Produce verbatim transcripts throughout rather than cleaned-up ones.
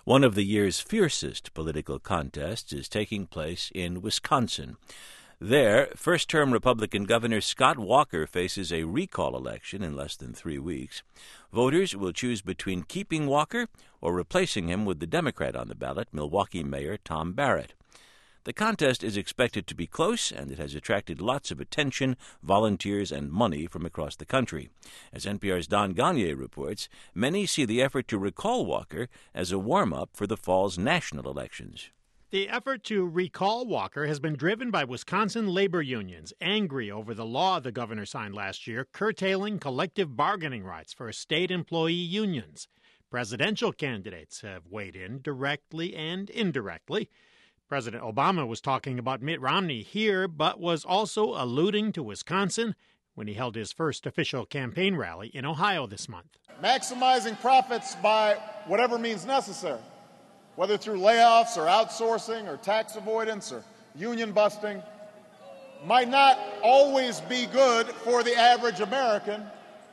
One of the year's fiercest political contests is taking place in Wisconsin. There, first-term Republican Governor Scott Walker faces a recall election in less than three weeks. Voters will choose between keeping Walker or replacing him with the Democrat on the ballot, Milwaukee Mayor Tom Barrett. The contest is expected to be close, and it has attracted lots of attention, volunteers, and money from across the country. As N P R's Don Gagné reports, many see the effort to recall Walker as a warm-up for the fall's national elections. The effort to recall Walker has been driven by Wisconsin labor unions, angry over the law the governor signed last year curtailing collective bargaining rights for state employee unions. Presidential candidates have weighed in directly and indirectly. President Obama was talking about Mitt Romney here, but was also alluding to Wisconsin when he held his first official campaign rally in Ohio this month. Maximizing profits by whatever means necessary, whether through layoffs or outsourcing or tax avoidance or union busting, might not always be good for the average American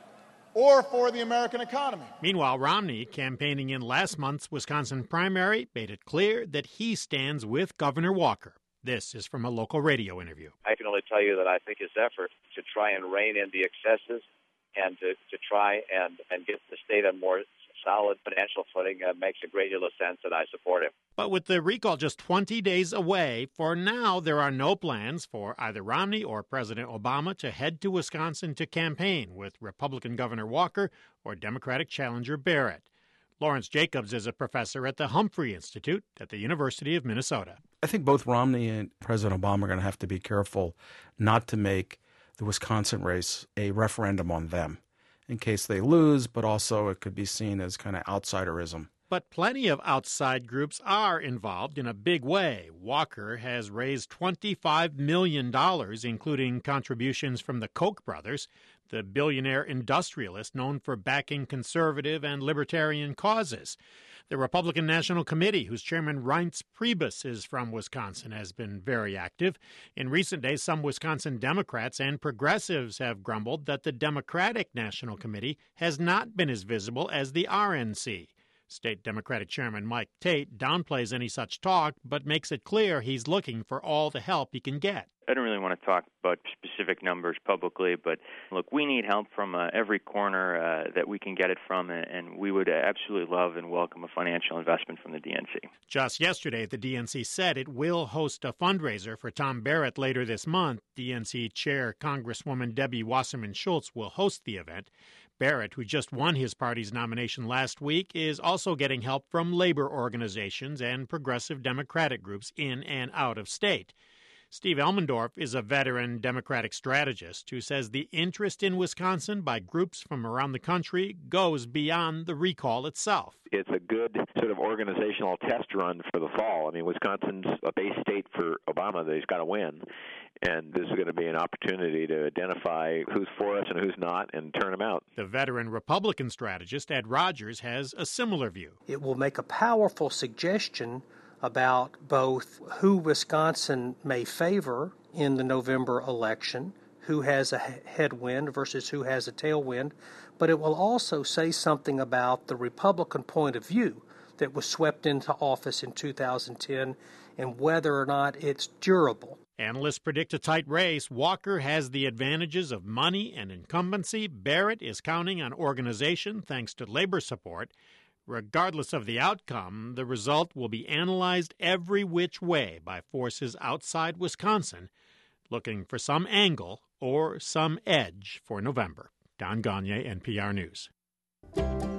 or for the American economy. Meanwhile, Romney, campaigning in last month's Wisconsin primary, made it clear that he stands with Governor Walker. This is from a local radio interview. I can only tell you that I think his effort to try and rein in the excesses and to, to try and, and get the state on more solid financial footing uh, makes a great deal of sense, and I support him. But with the recall just twenty days away, for now there are no plans for either Romney or President Obama to head to Wisconsin to campaign with Republican Governor Walker or Democratic challenger Barrett. Lawrence Jacobs is a professor at the Humphrey Institute at the University of Minnesota. I think both Romney and President Obama are going to have to be careful not to make the Wisconsin race a referendum on them, in case they lose, but also it could be seen as kind of outsiderism. But plenty of outside groups are involved in a big way. Walker has raised twenty-five million dollars, including contributions from the Koch brothers, the billionaire industrialist known for backing conservative and libertarian causes. The Republican National Committee, whose chairman Reince Priebus is from Wisconsin, has been very active. In recent days, some Wisconsin Democrats and progressives have grumbled that the Democratic National Committee has not been as visible as the R N C. State Democratic Chairman Mike Tate downplays any such talk, but makes it clear he's looking for all the help he can get. I don't really want to talk about specific numbers publicly, but look, we need help from uh, every corner uh, that we can get it from, and we would absolutely love and welcome a financial investment from the D N C. Just yesterday, the D N C said it will host a fundraiser for Tom Barrett later this month. D N C Chair Congresswoman Debbie Wasserman Schultz will host the event. Barrett, who just won his party's nomination last week, is also getting help from labor organizations and progressive Democratic groups in and out of state. Steve Elmendorf is a veteran Democratic strategist who says the interest in Wisconsin by groups from around the country goes beyond the recall itself. It's a good sort of organizational test run for the fall. I mean, Wisconsin's a base state for Obama that he's got to win, and this is going to be an opportunity to identify who's for us and who's not and turn them out. The veteran Republican strategist Ed Rogers has a similar view. It will make a powerful suggestion about both who Wisconsin may favor in the November election, who has a headwind versus who has a tailwind, but it will also say something about the Republican point of view that was swept into office in two thousand ten and whether or not it's durable. Analysts predict a tight race. Walker has the advantages of money and incumbency. Barrett is counting on organization thanks to labor support. Regardless of the outcome, the result will be analyzed every which way by forces outside Wisconsin, looking for some angle or some edge for November. Don Gagné, N P R News.